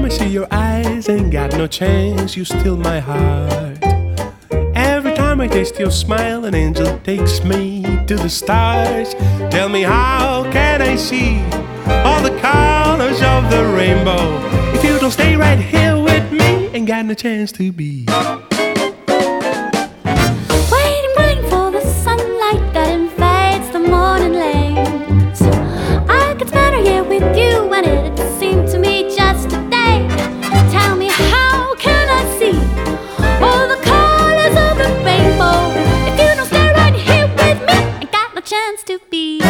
I see your eyes, ain't got no chance, you steal my heart. Every time I taste your smile, an angel takes me to the stars. Tell me, how can I see all the colors of the rainbow if you don't stay right here with me? Ain't got no chance to be. Waiting for the sunlight that invades the morning lanes. I could spend a year with you and it seemed to me just a day. Tell me, how can I see all the colors of the rainbow if you don't stay right here with me? Ain't got no chance to be.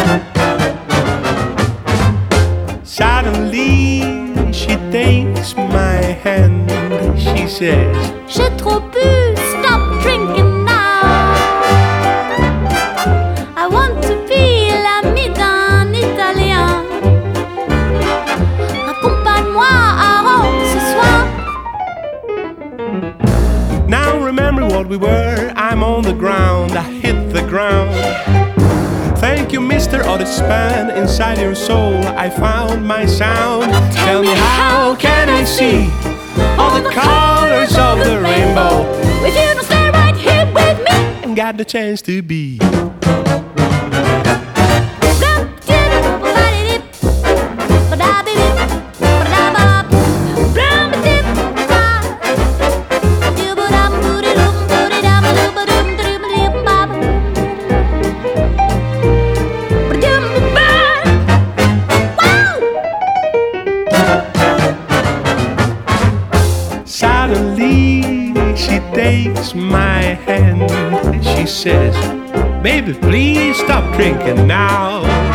Suddenly she takes my hand, she says, J'ai trop bu, stop drinking now. I want to be l'ami d'un Italien. Accompagne-moi à Rome ce soir. now remember what we were, I'm on the ground, I hit the ground. Thank you, Mr. Otispan, inside your soul I found my sound. Tell me, how can I see all the colors of the rainbow if you don't stay right here with me? and got the chance to be. Suddenly she takes my hand, she says, baby, please stop drinking now.